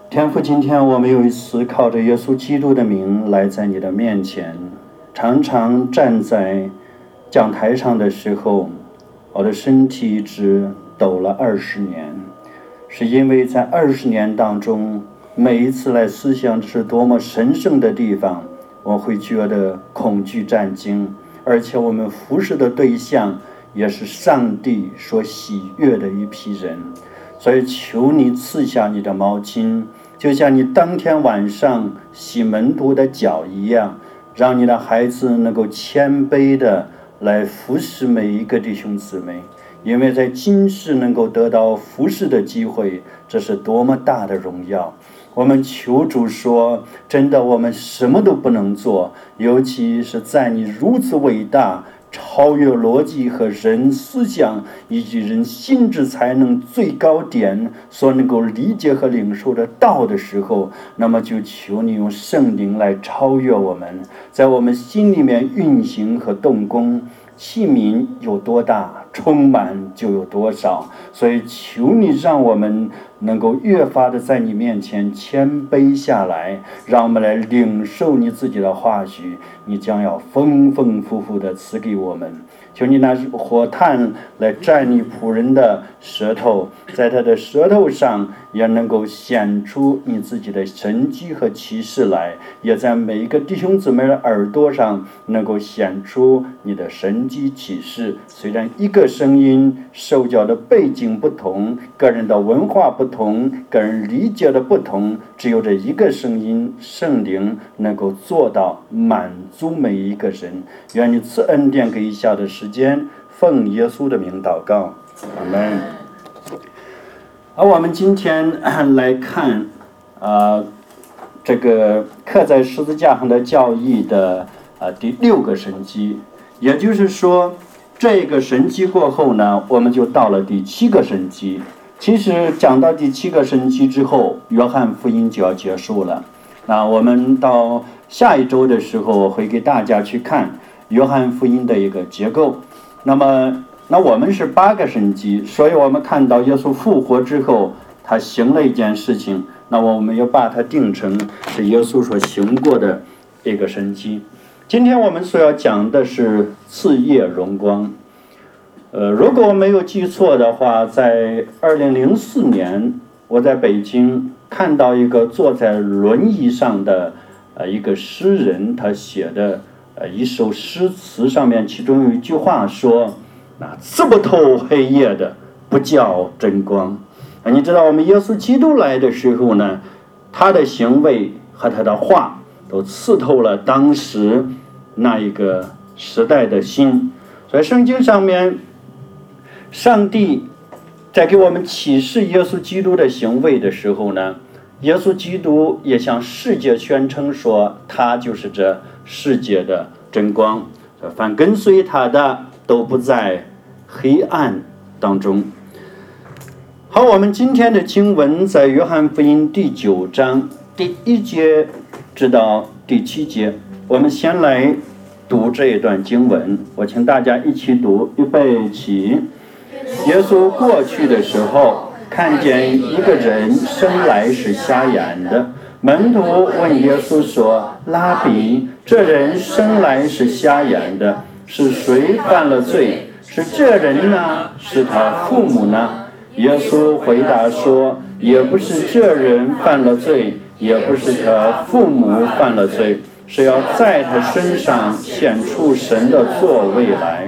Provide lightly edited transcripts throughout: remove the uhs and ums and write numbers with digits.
天父，今天我们又一次靠着耶稣基督的名来在你的面前。常常站在讲台上的时候，我的身体一直抖了20年，是因为在20年当中，每一次来思想这是多么神圣的地方，我会觉得恐惧战惊，而且我们服侍的对象也是上帝所喜悦的一批人。所以求你赐下你的毛巾，就像你当天晚上洗门徒的脚一样，让你的孩子能够谦卑的来服侍每一个弟兄姊妹。因为在今世能够得到服侍的机会，这是多么大的荣耀。我们求主说，真的我们什么都不能做，尤其是在你如此伟大超越逻辑和人思想以及人心智才能最高点所能够理解和领受的道的时候，那么就求你用圣灵来超越我们，在我们心里面运行和动工。器皿有多大，充满就有多少。所以求你让我们能够越发的在你面前谦卑下来，让我们来领受你自己的话语，你将要丰丰富富的赐给我们。求你拿火炭来蘸你仆人的舌头，在他的舌头上也能够显出你自己的神迹和奇事来，也在每一个弟兄姊妹的耳朵上能够显出你的神迹启示。虽然一个声音受教的背景不同，个人的文化不同，个人理解的不同，只有这一个声音，圣灵能够做到满足每一个人。愿你赐恩典给以下的时间，奉耶稣的名祷告，阿门。而我们今天来看这个刻在十字架上的教义的第6个神迹。也就是说，这个神迹过后呢，我们就到了第7个神迹。其实讲到第7个神迹之后，约翰福音就要结束了。那我们到下一周的时候，我会给大家去看约翰福音的一个结构。那我们是8个神迹，所以我们看到耶稣复活之后，他行了一件事情，那我们要把它定成是耶稣所行过的一个神迹。今天我们所要讲的是次夜荣光。如果我没有记错的话，在2004年，我在北京看到一个坐在轮椅上的一个诗人，他写的一首诗词，上面其中有一句话说：那刺不透黑夜的，不叫真光。你知道我们耶稣基督来的时候呢，他的行为和他的话都刺透了当时那一个时代的心。所以圣经上面，上帝在给我们启示耶稣基督的行为的时候呢，耶稣基督也向世界宣称说，他就是这世界的真光，凡跟随他的都不在黑暗当中。好，我们今天的经文在约翰福音第9章第1节直到第7节。我们先来读这一段经文，我请大家一起读，预备起。耶稣过去的时候，看见一个人生来是瞎眼的，门徒问耶稣说：拉比，这人生来是瞎眼的，是谁犯了罪？是这人呢？是他父母呢？耶稣回答说：也不是这人犯了罪，也不是他父母犯了罪，是要在他身上显出神的作为来。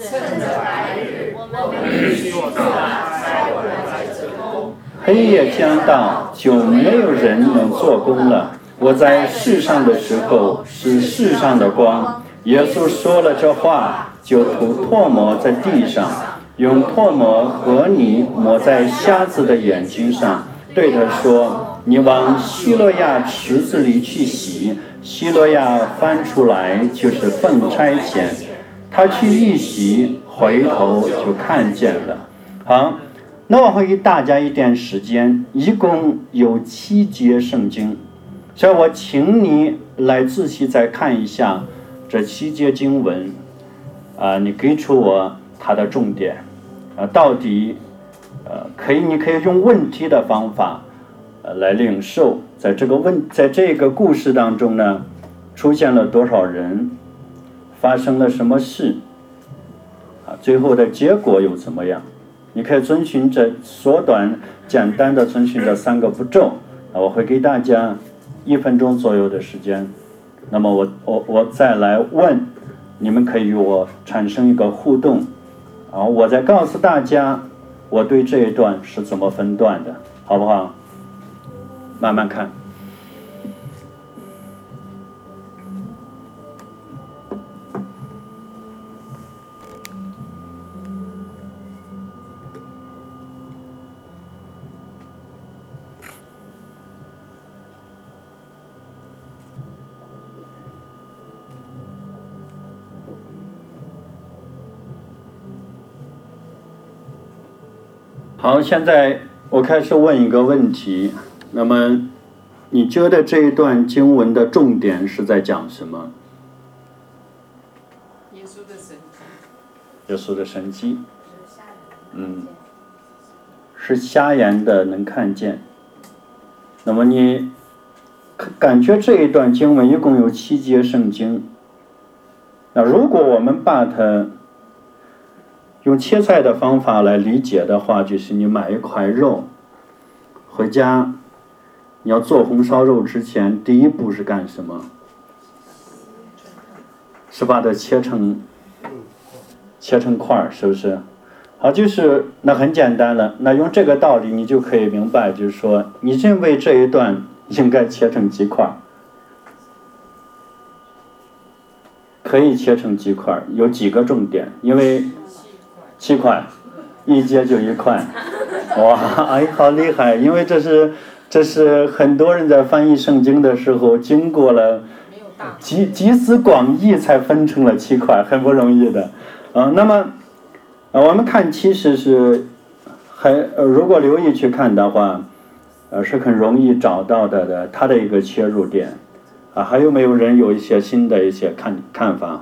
黑夜将到，就没有人能做工了。我在世上的时候是世上的光。耶稣说了这话，就涂唾沫在地上，用唾沫和泥抹在瞎子的眼睛上，对他说：你往希罗亚池子里去洗。希罗亚翻出来就是奉差遣，他去一洗，回头就看见了。好，那我会给大家一点时间，一共有7节圣经，所以我请你来仔细再看一下这7节经文，你给出我它的重点，到底你可以用问题的方法， 来领受。在这个故事当中呢，出现了多少人，发生了什么事，最后的结果又怎么样？你可以遵循着简单的遵循这3个步骤。我会给大家1分钟左右的时间，那么我再来问，你们可以与我产生一个互动，我再告诉大家我对这一段是怎么分段的，好不好？慢慢看。好，现在我开始问一个问题，那么你觉得这一段经文的重点是在讲什么？ 耶稣的神迹。 耶稣的神迹。是瞎眼的能看见。那么你感觉这一段经文一共有7节圣经，那如果我们把它用切菜的方法来理解的话，就是你买一块肉回家，你要做红烧肉之前，第一步是干什么？是把它切成块，是不是？好，就是那很简单了。那用这个道理，你就可以明白，就是说，你认为这一段应该切成几块？可以切成几块？有几个重点？因为7块，一节就1块。哇，哎，好厉害！因为这是很多人在翻译圣经的时候，经过了集思广益才分成了7块，很不容易的。那么我们看其实是如果留意去看的话，是很容易找到的它的一个切入点。还有没有人有一些新的一些看法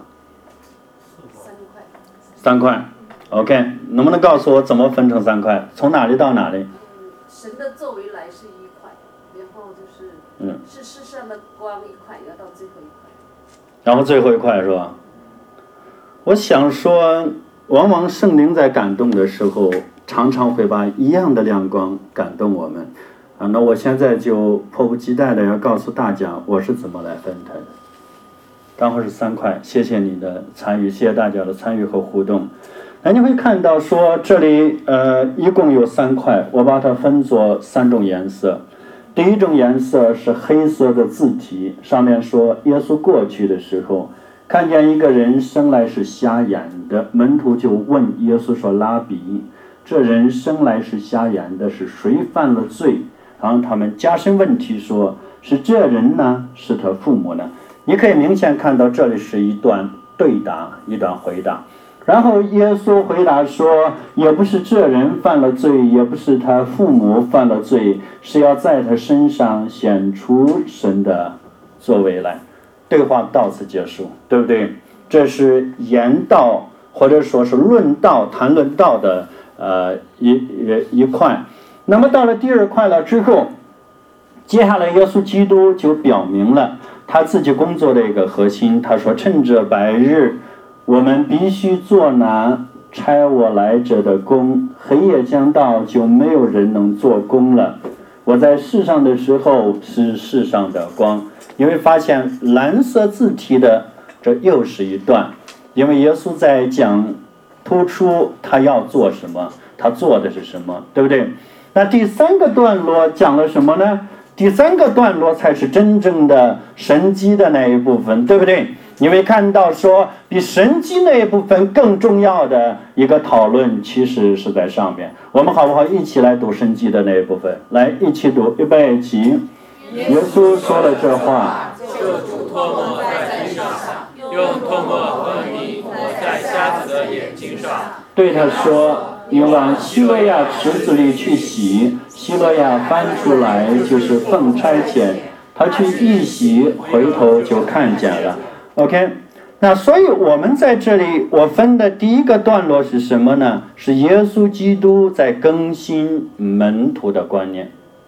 ？3块。OK， 能不能告诉我怎么分成3块？从哪里到哪里？ 神的作为来是1块，然后是世上的光1块，要到最后1块。 然后最后1块是吧？我想说，往往圣灵在感动的时候，常常会把一样的亮光感动我们。那我现在就迫不及待的要告诉大家，我是怎么来分它的。刚好是3块，谢谢你的参与，谢谢大家的参与和互动。那你会看到说，这里一共有3块，我把它分作3种颜色。第一种颜色是黑色的字体，上面说耶稣过去的时候，看见一个人生来是瞎眼的，门徒就问耶稣说：“拉比，这人生来是瞎眼的，是谁犯了罪？”然后他们加深问题说：“是这人呢，是他父母呢？”你可以明显看到这里是一段对答，一段回答。然后耶稣回答说：“也不是这人犯了罪，也不是他父母犯了罪，是要在他身上显出神的作为来。”对话到此结束，对不对？这是言道或者说是谈论道的一块。那么到了第2块了之后，接下来耶稣基督就表明了他自己工作的一个核心。他说：“趁着白日，我们必须做那差我来者的工，黑夜将到，就没有人能做工了。我在世上的时候是世上的光。”你会发现蓝色字体的这又是一段，因为耶稣在讲突出他要做什么，他做的是什么，对不对？那第3个段落讲了什么呢？第3个段落才是真正的神迹的那一部分，对不对？你会看到说，比神迹那一部分更重要的一个讨论其实是在上面。我们好不好一起来读神迹的那一部分？来，一起读，预备起。耶稣说了这话， 就主唾沫在地上，用唾沫和泥抹在瞎子的眼睛上， 对他说：“你往希罗亚池子里去洗。”希罗亚翻出来就是奉差遣，他去一洗，回头就看见了。OK， 那所以我们在这里，我分的第一个段落是什么呢？是耶稣基督在更新门徒的观念。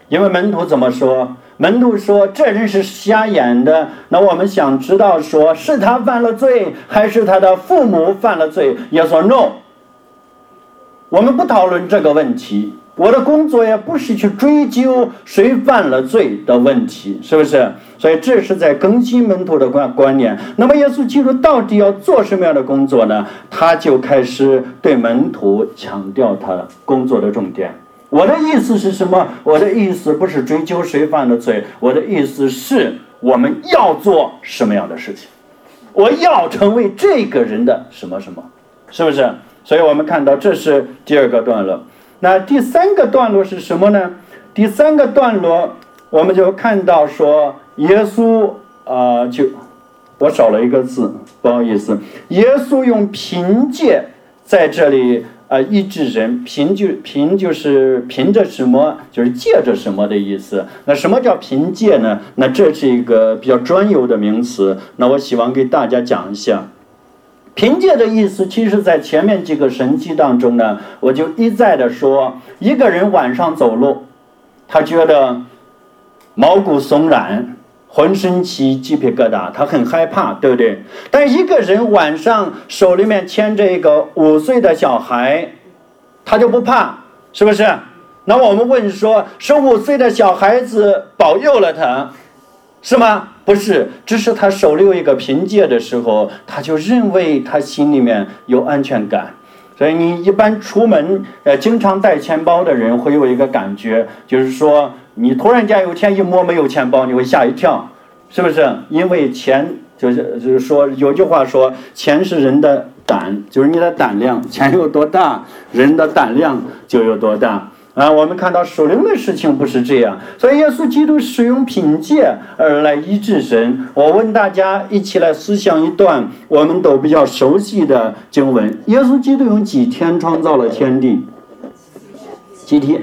因为门徒怎么说？门徒说这人是瞎眼的。那我们想知道说是他犯了罪，还是他的父母犯了罪？耶稣说 no， 我们不讨论这个问题。我的工作也不是去追究谁犯了罪的问题，是不是？所以这是在更新门徒的观念。那么耶稣基督到底要做什么样的工作呢？他就开始对门徒强调他工作的重点。我的意思是什么？我的意思不是追究谁犯了罪，我的意思是我们要做什么样的事情，我要成为这个人的什么什么，是不是？所以我们看到这是第二个段落。那第三个段落是什么呢？第三个段落我们就看到说耶稣我少了一个字，不好意思，耶稣用凭借在这里医治人。凭就是凭着什么，就是借着什么的意思。那什么叫凭借呢？那这是一个比较专有的名词，那我希望给大家讲一下。凭借的意思，其实在前面几个神迹当中呢，我就一再的说，一个人晚上走路，他觉得毛骨悚然，浑身起鸡皮疙瘩，他很害怕，对不对？但一个人晚上手里面牵着一个5岁的小孩，他就不怕，是不是？那我们问说，是5岁的小孩子保佑了他，是吗？不是，只是他手里有一个凭借的时候，他就认为他心里面有安全感。所以你一般出门经常带钱包的人会有一个感觉，就是说你突然间有一天一摸没有钱包，你会吓一跳，是不是？因为钱就是说有句话说，钱是人的胆，就是你的胆量，钱有多大，人的胆量就有多大。我们看到属灵的事情不是这样，所以耶稣基督使用凭借而来医治人。我问大家一起来思想一段我们都比较熟悉的经文。耶稣基督用几天创造了天地？几天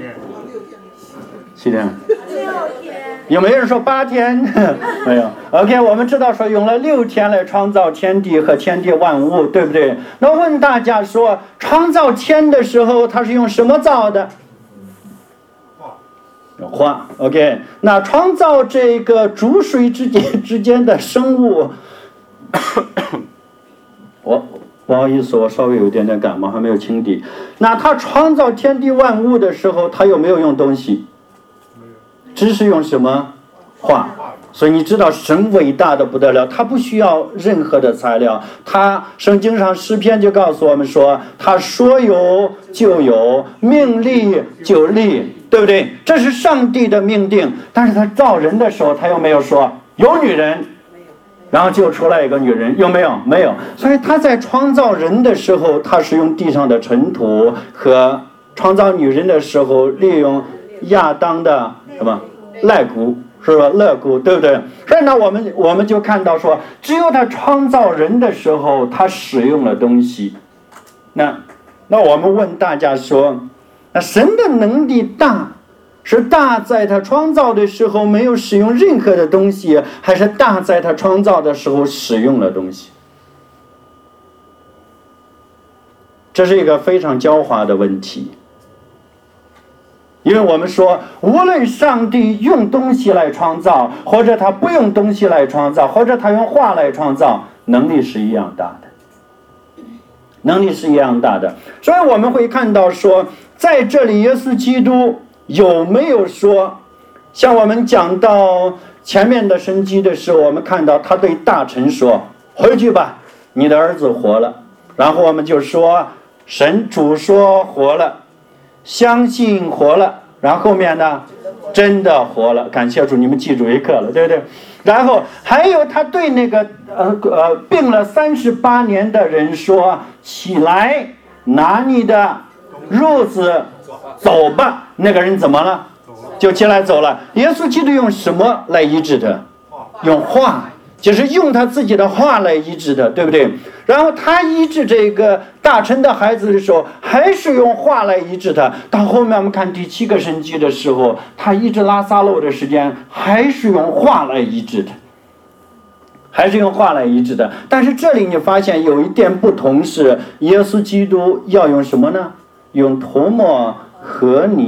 ？7天。有没有人说8天？没有。OK， 我们知道说用了6天来创造天地和天地万物，对不对？那问大家说，创造天的时候他是用什么造的？花。 OK， 那创造这个主水之间的生物不好意思，我稍微有一点点感冒，还没有清底。那他创造天地万物的时候，他有没有用东西？只是用什么？话。所以你知道神伟大的不得了，他不需要任何的材料。他圣经上诗篇就告诉我们说，他说有就有，命立就立，对不对？这是上帝的命定。但是他造人的时候，他又没有说有女人，然后就出来一个女人，有没有？没有。所以他在创造人的时候，他是用地上的尘土，和创造女人的时候利用亚当的什么肋骨，是吧？肋骨，对不对？所以呢，我们就看到说，只有他创造人的时候，他使用了东西。那我们问大家说，那神的能力大，是大在他创造的时候没有使用任何的东西，还是大在他创造的时候使用了东西？这是一个非常狡猾的问题。因为我们说，无论上帝用东西来创造，或者他不用东西来创造，或者他用话来创造，能力是一样大的，能力是一样大的。所以我们会看到说，在这里耶稣基督有没有说，像我们讲到前面的神迹的时候，我们看到他对大臣说，回去吧，你的儿子活了。然后我们就说，神主说活了，相信活了，然后后面呢，真的活了，感谢主，你们记住一课了，对不对？然后还有他对那个病了38年的人说，起来，拿你的褥子走吧。那个人怎么了？就起来走了。耶稣基督用什么来医治他？用话，就是用他自己的话来医治的，对不对？然后他医治这个大臣的孩子的时候，还是用话来医治他。到后面我们看第7个神迹的时候，他医治拉撒路的时间，还是用话来医治的，还是用话来医治的。但是这里你发现有一点不同是，耶稣基督要用什么呢？用唾沫和泥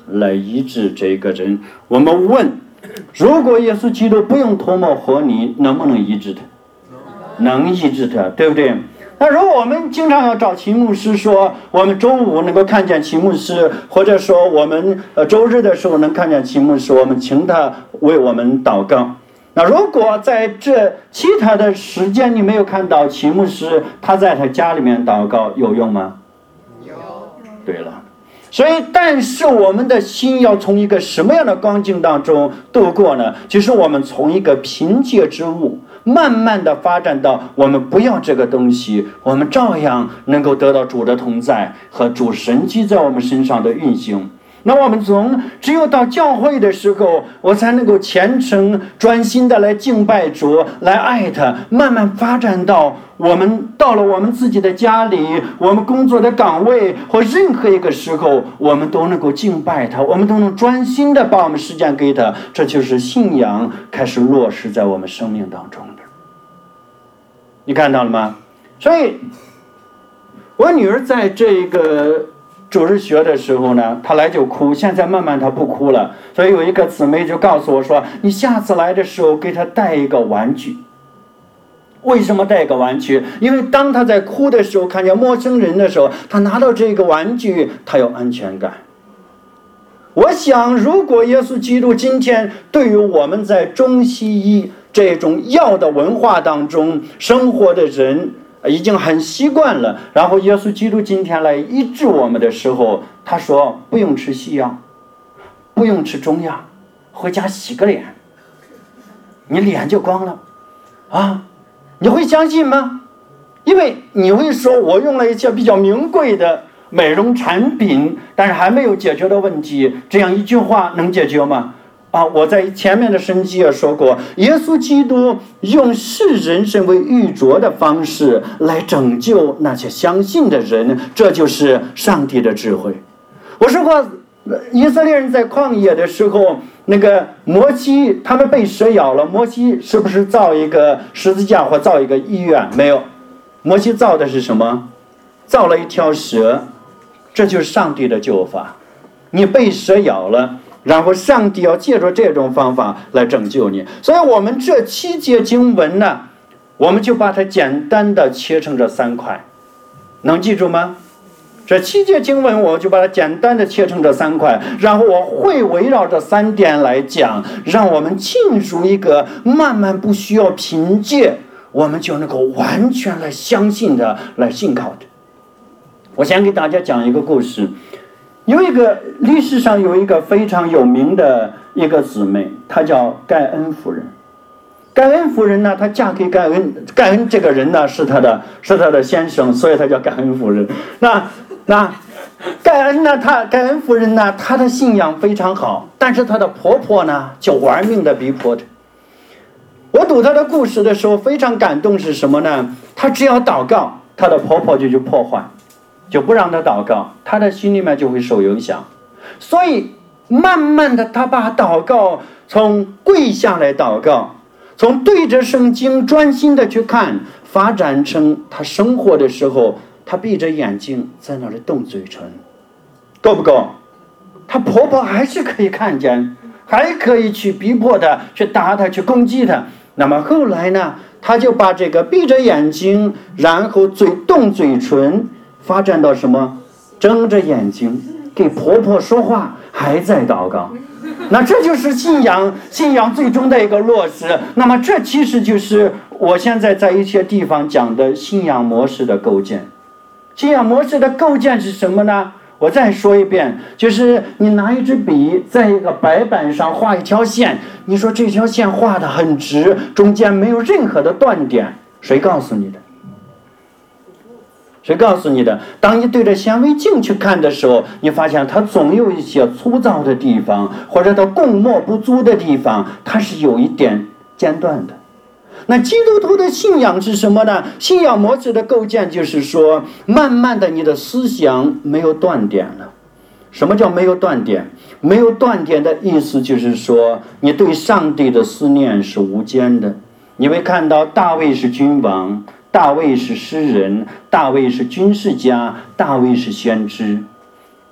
来医治这个人。我们问，如果耶稣基督不用唾沫和泥，能不能医治他？能医治他，对不对？那如果我们经常要找秦牧师说，我们周五能够看见秦牧师，或者说我们周日的时候能看见秦牧师，我们请他为我们祷告。那如果在这其他的时间你没有看到秦牧师，他在他家里面祷告有用吗？ 有。 对了，所以但是我们的心要从一个什么样的光景当中度过呢？就是我们从一个贫瘠之物慢慢的发展到我们不要这个东西，我们照样能够得到主的同在和主神迹在我们身上的运行。那我们只有到教会的时候，我才能够虔诚专心的来敬拜主，来爱他，慢慢发展到我们到了我们自己的家里，我们工作的岗位或任何一个时候，我们都能够敬拜他，我们都能专心的把我们时间给他。这就是信仰开始落实在我们生命当中的。你看到了吗？所以我女儿在这个主日学的时候呢，她来就哭，现在慢慢她不哭了。所以有一个姊妹就告诉我说，你下次来的时候给她带一个玩具。为什么带一个玩具？因为当她在哭的时候，看见陌生人的时候，她拿到这个玩具，她有安全感。我想如果耶稣基督今天对于我们在中西医这种药的文化当中生活的人已经很习惯了，然后耶稣基督今天来医治我们的时候，他说不用吃西药，不用吃中药，回家洗个脸，你脸就光了啊！你会相信吗？因为你会说我用了一些比较名贵的美容产品，但是还没有解决的问题，这样一句话能解决吗？我在前面的神迹也说过，耶稣基督用视人身为玉镯的方式来拯救那些相信的人，这就是上帝的智慧。我说过，以色列人在旷野的时候，那个摩西他们被蛇咬了，摩西是不是造一个十字架或造一个医院？没有，摩西造的是什么？造了一条蛇，这就是上帝的救法。你被蛇咬了，然后上帝要借助这种方法来拯救你。所以我们这7节经文呢，我们就把它简单的切成这3块，能记住吗？这7节经文我就把它简单的切成这3块，然后我会围绕这3点来讲，让我们进入一个慢慢不需要凭借，我们就能够完全来相信的，来信靠的。我先给大家讲一个故事。有一个历史上有一个非常有名的一个姊妹，她叫盖恩夫人。盖恩夫人呢，她嫁给盖恩这个人呢是她的先生，所以她叫盖恩夫人。那盖恩夫人呢，她的信仰非常好，但是她的婆婆呢就玩命的逼迫她。我读她的故事的时候非常感动，是什么呢？她只要祷告，她的婆婆就去破坏，就不让她祷告，她的心里面就会受影响。所以慢慢的她把祷告从跪下来祷告，从对着圣经专心的去看，发展成她生活的时候，她闭着眼睛在那里动嘴唇，够不够？她婆婆还是可以看见，还可以去逼迫她，去打她，去攻击她。那么后来呢，她就把这个闭着眼睛，然后动嘴唇，发展到什么？睁着眼睛给婆婆说话，还在祷告。那这就是信仰最终的一个落实。那么这其实就是我现在在一些地方讲的信仰模式的构建。信仰模式的构建是什么呢？我再说一遍，就是你拿一支笔在一个白板上画一条线，你说这条线画得很直，中间没有任何的断点，谁告诉你的？谁告诉你的？当你对着显微镜去看的时候，你发现它总有一些粗糙的地方，或者它共墨不足的地方，它是有一点间断的。那基督徒的信仰是什么呢？信仰模式的构建就是说，慢慢的你的思想没有断点了。什么叫没有断点？没有断点的意思就是说，你对上帝的思念是无间的。你会看到大卫是君王，大卫是诗人，大卫是军事家，大卫是先知。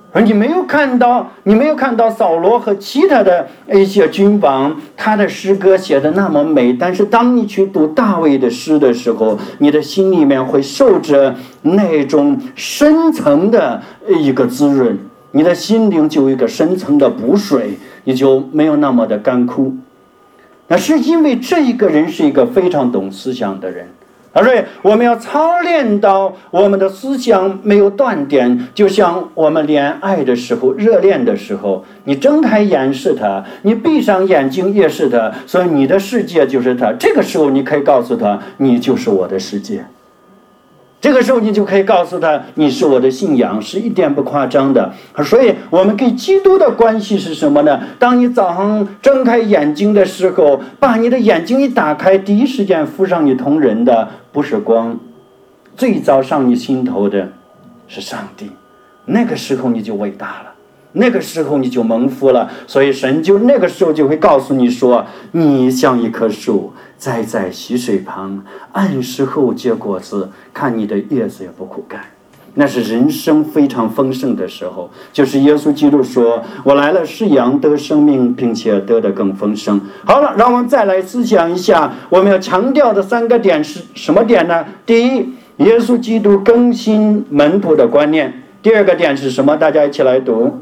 而你没有看到扫罗和其他的一些君王，他的诗歌写的那么美，但是当你去读大卫的诗的时候，你的心里面会受着那种深层的一个滋润，你的心灵就有一个深层的补水，你就没有那么的干枯。那是因为这一个人是一个非常懂思想的人，所以我们要操练到我们的思想没有断点，就像我们恋爱的时候，热恋的时候，你睁开眼是他，你闭上眼睛也是他，所以你的世界就是他。这个时候你可以告诉他，你就是我的世界。这个时候你就可以告诉他，你是我的信仰，是一点不夸张的。所以我们跟基督的关系是什么呢？当你早上睁开眼睛的时候，把你的眼睛一打开，第一时间浮上你同人的不是光，最早上你心头的是上帝。那个时候你就伟大了，那个时候你就蒙福了。所以神就那个时候就会告诉你说，你像一棵树栽在溪水旁，按时候结果子，看你的叶子也不枯干。那是人生非常丰盛的时候，就是耶稣基督说，我来了是羊得生命，并且得的更丰盛。好了，让我们再来思想一下，我们要强调的3个点是什么点呢？第一，耶稣基督更新门徒的观念。第2个点是什么？大家一起来读。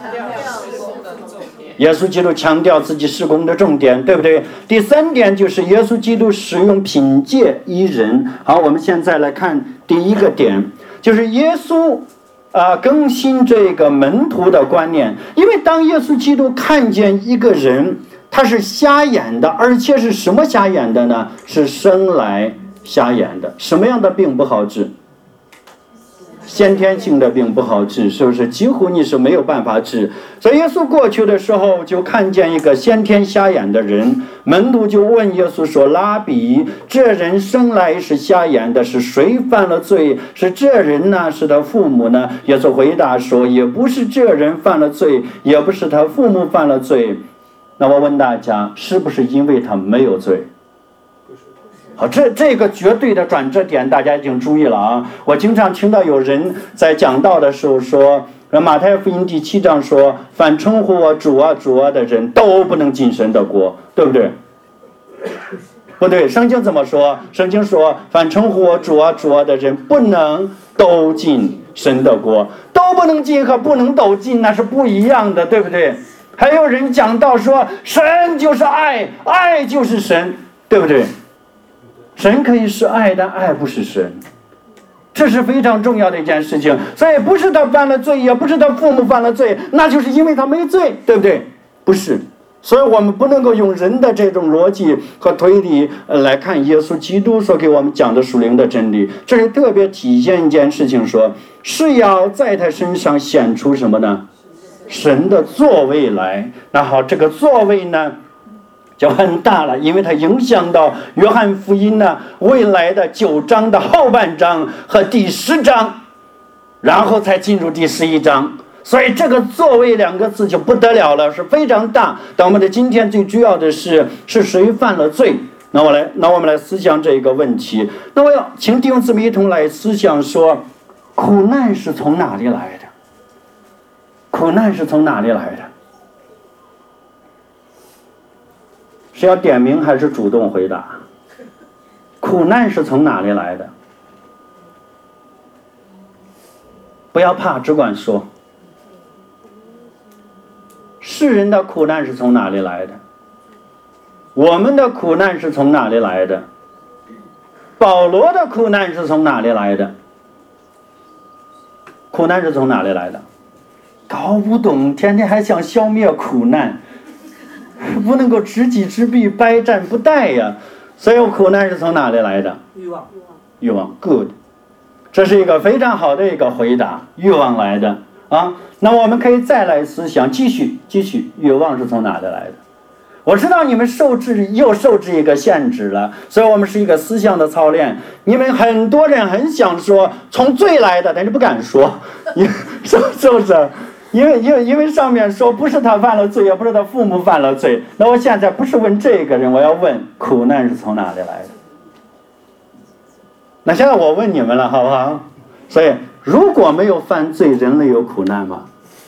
耶稣基督强调自己事工的重点，对不对？第3点就是耶稣基督使用凭借医人。好，我们现在来看第1个点，就是耶稣更新这个门徒的观念。因为当耶稣基督看见一个人他是瞎眼的，而且是什么瞎眼的呢？是生来瞎眼的。什么样的病不好治？先天性的病不好治，是不是？几乎你是没有办法治。所以耶稣过去的时候就看见一个先天瞎眼的人，门徒就问耶稣说，拉比，这人生来是瞎眼的，是谁犯了罪？是这人呢？是他父母呢？耶稣回答说，也不是这人犯了罪，也不是他父母犯了罪。那我问大家，是不是因为他没有罪？好，这个绝对的转折点大家已经注意了啊！我经常听到有人在讲道的时候说，马太福音第7章说，凡称呼我主啊主啊的人都不能进神的国，对不对？不对，圣经怎么说？圣经说，凡称呼我主啊主啊的人不能都进神的国。都不能进和不能都进那是不一样的，对不对？还有人讲到说，神就是爱，爱就是神，对不对？神可以是爱，但爱不是神，这是非常重要的一件事情。所以不是他犯了罪，也不是他父母犯了罪，那就是因为他没罪，对不对？不是。所以我们不能够用人的这种逻辑和推理来看耶稣基督所给我们讲的属灵的真理。这是特别体现一件事情，说是要在他身上显出什么呢？神的作为来。那好，这个作为呢就很大了，因为它影响到约翰福音呢未来的9章的后半章和第10章，然后才进入第11章。所以这个作为2个字就不得了了，是非常大。但我们的今天最主要的是谁犯了罪。那我们来思想这个问题。那我要请弟兄姊妹一同来思想说，苦难是从哪里来的？苦难是从哪里来的？是要点名还是主动回答？苦难是从哪里来的？不要怕，只管说。世人的苦难是从哪里来的？我们的苦难是从哪里来的？保罗的苦难是从哪里来的？苦难是从哪里来的？搞不懂，天天还想消灭苦难，不能够知己知彼，百战不殆呀。所以苦难是从哪里来的？欲望 good， 这是一个非常好的一个回答，欲望来的啊。那我们可以再来思想，继续，欲望是从哪里来的？我知道你们又受制一个限制了，所以我们是一个思想的操练。你们很多人很想说从罪来的，但是不敢说，是不是？因为上面说不是他犯了罪，也不是他父母犯了罪。那我现在不是问这个人，我要问苦难是从哪里来的。那现在我问你们了，好不好？所以如果没有犯罪，人类有苦难吗？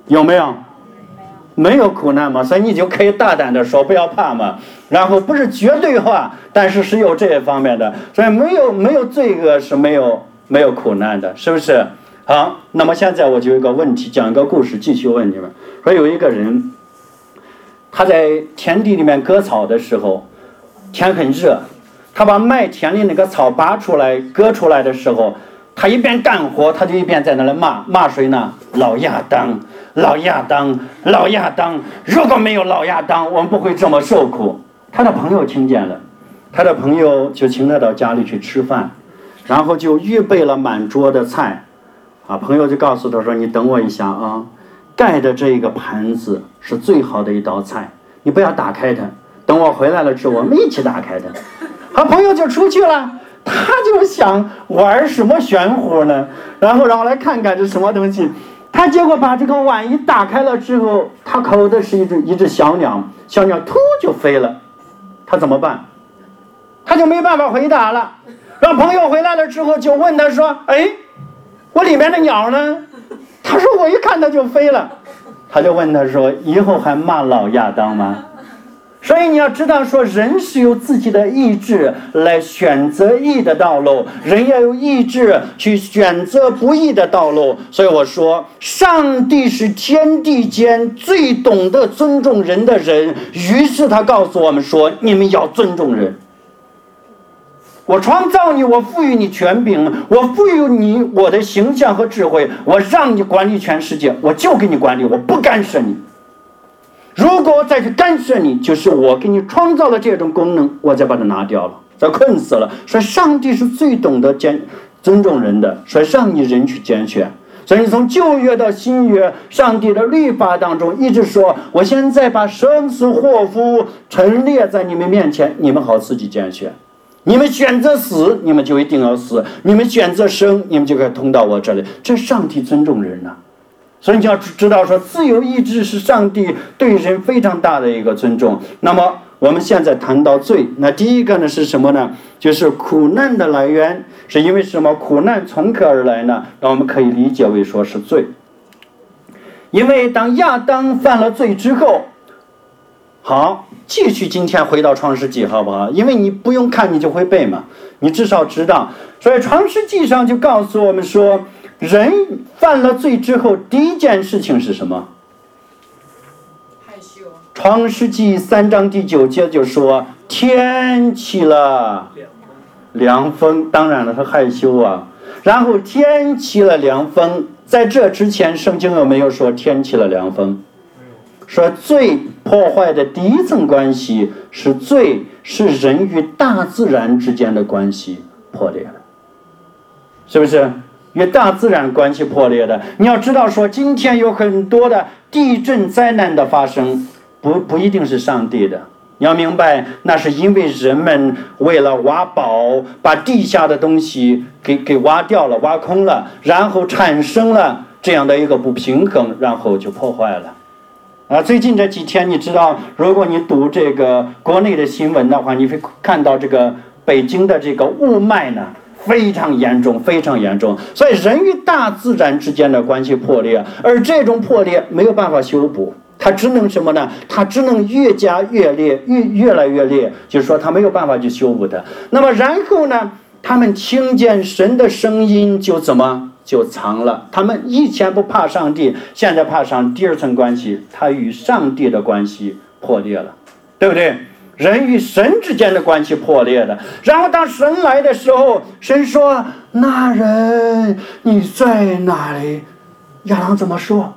有没有？没有苦难嘛，所以你就可以大胆的说，不要怕嘛。然后不是绝对化，但是是有这一方面的，所以没有罪恶是没有苦难的，是不是？好，那么现在我就有一个问题，讲一个故事，继续问你们。说有一个人，他在田地里面割草的时候，天很热，他把麦田里那个草拔出来割出来的时候，他一边干活，他就一边在那里骂谁呢？老亚当，老亚当，老亚当！如果没有老亚当，我们不会这么受苦。他的朋友听见了，他的朋友就请他到家里去吃饭，然后就预备了满桌的菜。朋友就告诉他说：“你等我一下啊，盖的这个盘子是最好的一道菜，你不要打开它，等我回来了之后我们一起打开它。”好，朋友就出去了。他就想玩什么玄乎呢？然后让我来看看这什么东西。他结果把这个碗一打开了之后，他口的是一只小鸟，小鸟突就飞了。他怎么办？他就没办法回答了。让朋友回来了之后就问他说：“哎，我里面的鸟呢？”他说：“我一看它就飞了。”他就问他说：“以后还骂老亚当吗？”所以你要知道说，人是有自己的意志来选择义的道路，人要有意志去选择不义的道路。所以我说，上帝是天地间最懂得尊重人的人，于是他告诉我们说，你们要尊重人。我创造你，我赋予你权柄，我赋予你我的形象和智慧，我让你管理全世界，我就给你管理，我不干涉你。如果再去干涉你，就是我给你创造了这种功能，我再把它拿掉了，再困死了。所以上帝是最懂得尊重人的，所以让你人去拣选。所以你从旧约到新约，上帝的律法当中一直说，我现在把生死祸福陈列在你们面前，你们好自己拣选。你们选择死，你们就一定要死；你们选择生，你们就可以通到我这里。这上帝尊重人呐。所以你要知道说，自由意志是上帝对人非常大的一个尊重。那么我们现在谈到罪，那第一个呢是什么呢？就是苦难的来源是因为什么？苦难从何而来呢？那我们可以理解为说是罪。因为当亚当犯了罪之后，好，继续今天回到创世纪好不好？因为你不用看你就会背嘛，你至少知道。所以创世纪上就告诉我们说，人犯了罪之后，第一件事情是什么？ 害羞。 创世纪3章第9节就说，天起了凉风，当然了，他害羞啊。然后天起了凉风，在这之前，圣经有没有说天起了凉风？说罪破坏的第一层关系是罪是人与大自然之间的关系破裂了，是不是？与大自然关系破裂的。你要知道说，今天有很多的地震灾难的发生，不一定是上帝的。你要明白，那是因为人们为了挖宝，把地下的东西给挖掉了、挖空了，然后产生了这样的一个不平衡，然后就破坏了。最近这几天，你知道，如果你读这个国内的新闻的话，你会看到这个北京的这个雾霾呢，非常严重，非常严重。所以人与大自然之间的关系破裂，而这种破裂没有办法修补，它只能什么呢？它只能越加越烈，越来越烈，就是说它没有办法去修补它。那么然后呢，他们听见神的声音就怎么？就藏了。他们以前不怕上帝，现在怕上第二层关系，他与上帝的关系破裂了，对不对？人与神之间的关系破裂了。然后当神来的时候，神说：“那人你在哪里？”亚当怎么说？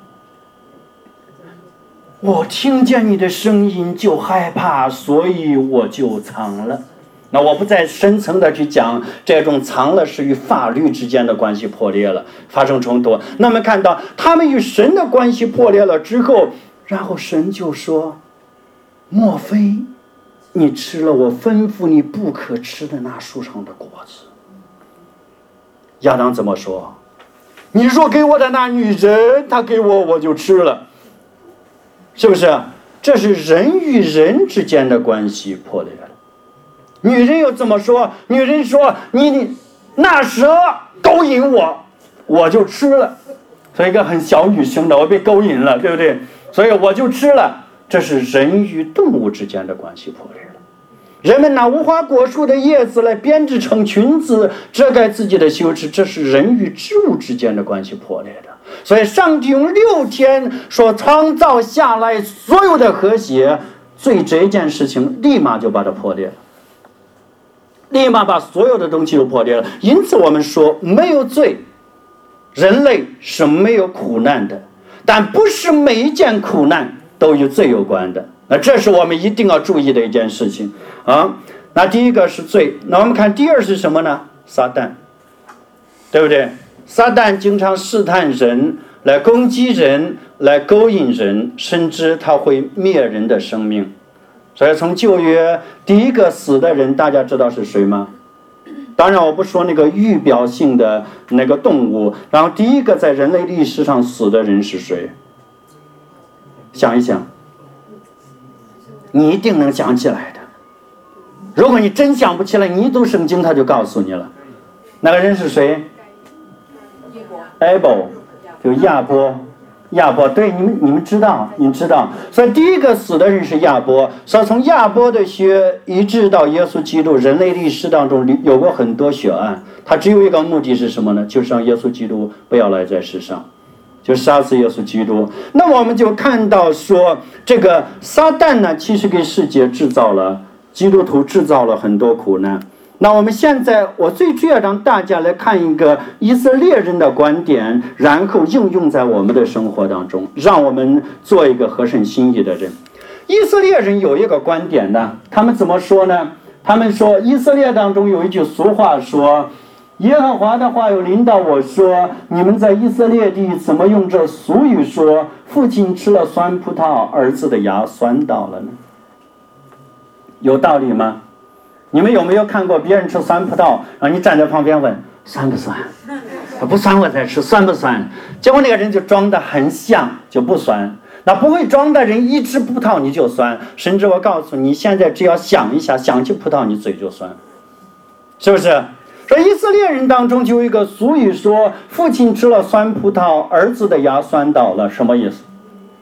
我听见你的声音就害怕，所以我就藏了。那我不再深层的去讲，这种藏了是与法律之间的关系破裂了，发生冲突。那么看到他们与神的关系破裂了之后，然后神就说：“莫非你吃了我吩咐你不可吃的那树上的果子？”亚当怎么说？你说给我的那女人，她给我就吃了，是不是？这是人与人之间的关系破裂了。女人又怎么说？女人说：“你那蛇勾引我，我就吃了。” 所以一个很小女生的，我被勾引了，对不对？所以我就吃了。这是人与动物之间的关系破裂了。人们拿无花果树的叶子来编织成裙子，遮盖自己的羞耻，这是人与植物之间的关系破裂的。所以上帝用6天所创造下来所有的和谐，罪这件事情立马就把它破裂了，立马把所有的东西都破裂了。因此我们说没有罪，人类是没有苦难的，但不是每一件苦难都与罪有关的。那这是我们一定要注意的一件事情啊。那第一个是罪，那我们看第二是什么呢？撒旦，对不对？撒旦经常试探人，来攻击人，来勾引人，甚至他会灭人的生命。所以从旧约第一个死的人，大家知道是谁吗？当然我不说那个预表性的那个动物，然后第一个在人类历史上死的人是谁？想一想，你一定能想起来的。如果你真想不起来，你一读圣经他就告诉你了。那个人是谁？ Abel， 就亚伯。亚伯，对，你们知道，你知道。所以第一个死的人是亚伯。所以从亚伯的血一直到耶稣基督，人类历史当中有过很多血案，他只有一个目的是什么呢？就是让耶稣基督不要来在世上，就杀死耶稣基督。那么我们就看到说，这个撒旦呢，其实给世界制造了，基督徒制造了很多苦难。那我们现在，我最主要让大家来看一个以色列人的观点，然后应用在我们的生活当中，让我们做一个合神心意的人。以色列人有一个观点呢，他们怎么说呢？他们说，以色列当中有一句俗话说，耶和华的话有领导我说，你们在以色列地怎么用这俗语说，父亲吃了酸葡萄，儿子的牙酸倒了呢？有道理吗？你们有没有看过别人吃酸葡萄，然后你站在旁边问酸不酸？不酸我再吃，酸不酸？结果那个人就装得很像，就不酸。那不会装的人一吃葡萄你就酸，甚至我告诉你，现在只要想一下，想起葡萄你嘴就酸，是不是？说以色列人当中就有一个俗语说，父亲吃了酸葡萄，儿子的牙酸倒了，什么意思？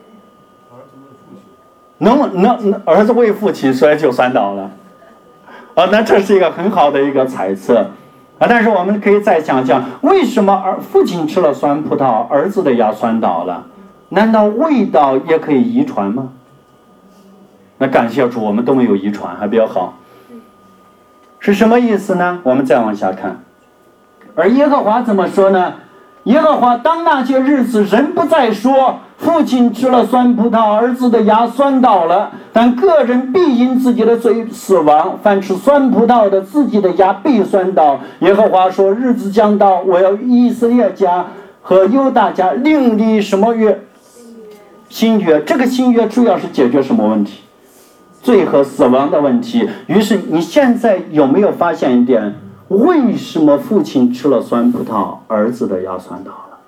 儿子为父亲，所以就酸倒了。那这是一个很好的一个猜测啊，但是我们可以再想想，为什么父亲吃了酸葡萄，儿子的牙酸倒了？难道味道也可以遗传吗？那感谢主，我们都没有遗传，还比较好。是什么意思呢？我们再往下看。而耶和华怎么说呢？耶和华当那些日子，人不再说父亲吃了酸葡萄，儿子的牙酸倒了，但个人必因自己的罪死亡。凡吃酸葡萄的，自己的牙必酸倒。耶和华说，日子将到，我要以色列家和犹大家另立什么约？新约。这个新约主要是解决什么问题？罪和死亡的问题。于是你现在有没有发现一点？为什么父亲吃了酸葡萄，儿子的牙酸倒了？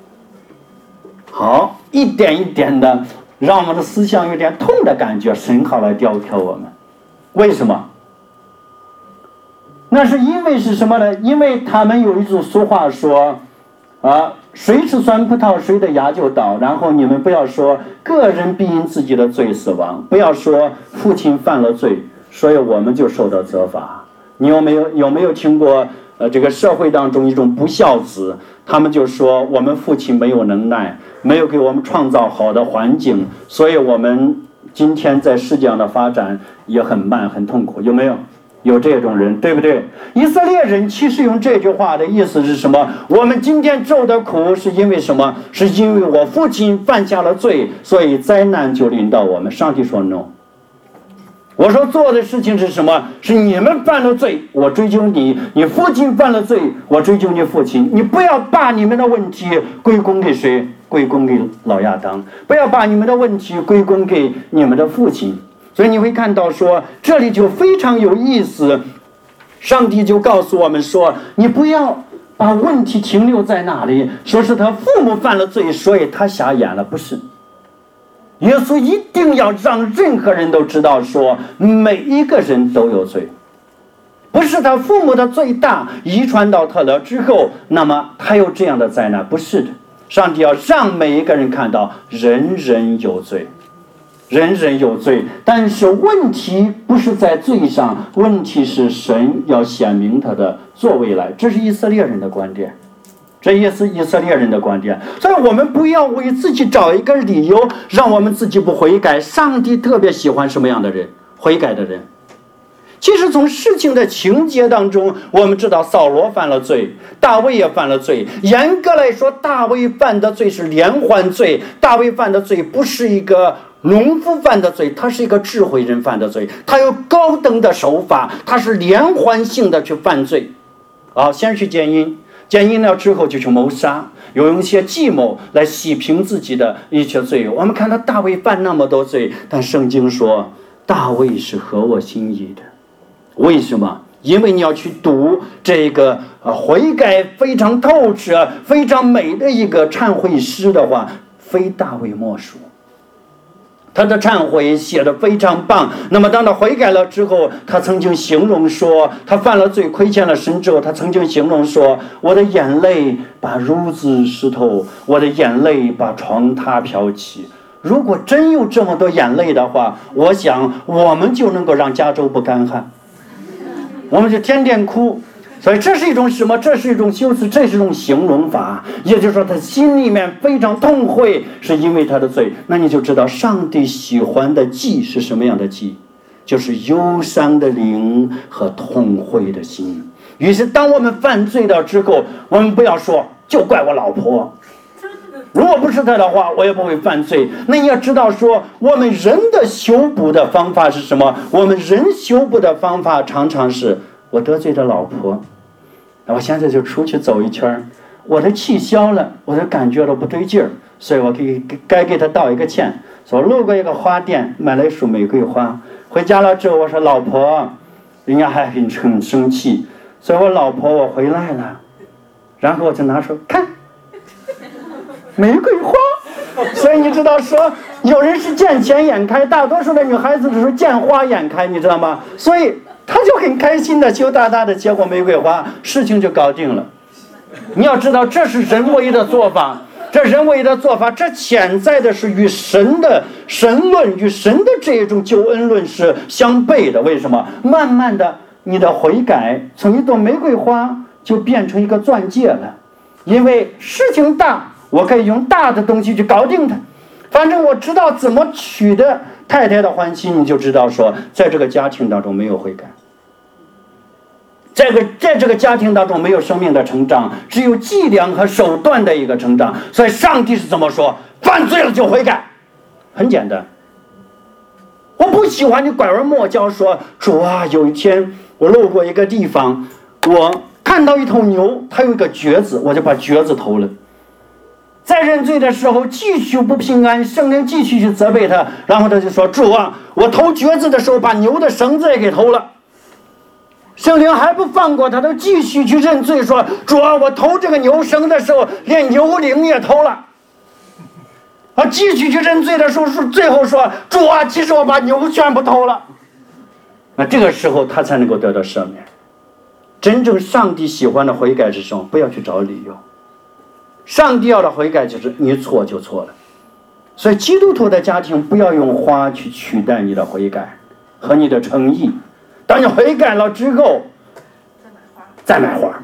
好，一点一点的让我们的思想有点痛的感觉，神好来雕刻我们。为什么？那是因为是什么呢？因为他们有一句俗话说谁吃酸葡萄谁的牙就倒。然后你们不要说个人必因自己的罪死亡，不要说父亲犯了罪，所以我们就受到责罚。你有没有听过这个社会当中一种不孝子，他们就说我们父亲没有能耐，没有给我们创造好的环境，所以我们今天在世界上的发展也很慢很痛苦。有没有？有这种人，对不对？以色列人其实用这句话的意思是什么？我们今天受的苦是因为什么？是因为我父亲犯下了罪，所以灾难就临到我们。上帝说 no。我说做的事情是什么？是你们犯了罪，我追究你；你父亲犯了罪，我追究你父亲。你不要把你们的问题归功给谁？归功给老亚当。不要把你们的问题归功给你们的父亲。所以你会看到说，这里就非常有意思。上帝就告诉我们说，你不要把问题停留在那里，说是他父母犯了罪，所以他瞎眼了，不是。耶稣一定要让任何人都知道说，每一个人都有罪，不是他父母的罪大遗传到他了之后，那么他有这样的灾难，不是的。 上帝要让每一个人看到人人有罪，人人有罪。但是问题不是在罪上，问题是神要显明他的作为来。这是以色列人的观点，这也是以色列人的观点。所以我们不要为自己找一个理由让我们自己不悔改。上帝特别喜欢什么样的人？悔改的人。其实从事情的情节当中，我们知道扫罗犯了罪，大卫也犯了罪。严格来说，大卫犯的罪是连环罪。大卫犯的罪不是一个农夫犯的罪，他是一个智慧人犯的罪，他有高等的手法，他是连环性的去犯罪。先去奸淫，奸淫了之后就去谋杀，又用一些计谋来洗平自己的一切罪。我们看到大卫犯那么多罪，但圣经说大卫是合我心意的。为什么？因为你要去读这个悔改非常透彻、非常美的一个忏悔诗的话，非大卫莫属。他的忏悔写得非常棒。那么当他悔改了之后，他曾经形容说，他犯了罪亏欠了神之后，他曾经形容说，我的眼泪把褥子湿透，我的眼泪把床榻漂起。如果真有这么多眼泪的话，我想我们就能够让加州不干旱，我们就天天哭。所以这是一种什么？这是一种修辞，这是一种形容法。也就是说他心里面非常痛悔，是因为他的罪。那你就知道上帝喜欢的祭是什么样的祭，就是忧伤的灵和痛悔的心。于是当我们犯罪了之后，我们不要说就怪我老婆，如果不是他的话，我也不会犯罪。那你要知道说，我们人的修补的方法是什么？我们人修补的方法常常是，我得罪了老婆，我现在就出去走一圈，我的气消了，我的感觉都不对劲儿，所以我该给他道一个歉。说路过一个花店，买了一束玫瑰花，回家了之后，我说老婆，人家还很生气，所以我老婆我回来了，然后我就拿出看玫瑰花。所以你知道说，有人是见钱眼开，大多数的女孩子是见花眼开，你知道吗？所以他就很开心的羞答答的接过玫瑰花，事情就搞定了。你要知道，这是人为的做法，这人为的做法，这潜在的是与神的神论、与神的这种救恩论是相悖的。为什么？慢慢的，你的悔改从一朵玫瑰花就变成一个钻戒了，因为事情大，我可以用大的东西去搞定它。反正我知道怎么取得太太的欢心，你就知道说，在这个家庭当中没有悔改，在这个家庭当中没有生命的成长，只有伎俩和手段的一个成长。所以上帝是怎么说？犯罪了就悔改，很简单。我不喜欢你拐弯抹角说，主啊，有一天我路过一个地方，我看到一头牛，它有一个橛子，我就把橛子偷了。在认罪的时候继续不平安，圣灵继续去责备他，然后他就说，主啊，我偷橛子的时候把牛的绳子也给偷了。圣灵还不放过他，他继续去认罪，说，主啊，我偷这个牛绳的时候连牛铃也偷了。继续去认罪的时候，最后说，主啊，其实我把牛全部偷了。那这个时候他才能够得到赦免。真正上帝喜欢的悔改是什么？不要去找理由。上帝要的悔改就是你错就错了。所以基督徒的家庭不要用花去取代你的悔改和你的诚意。当你悔改了之后，再买花。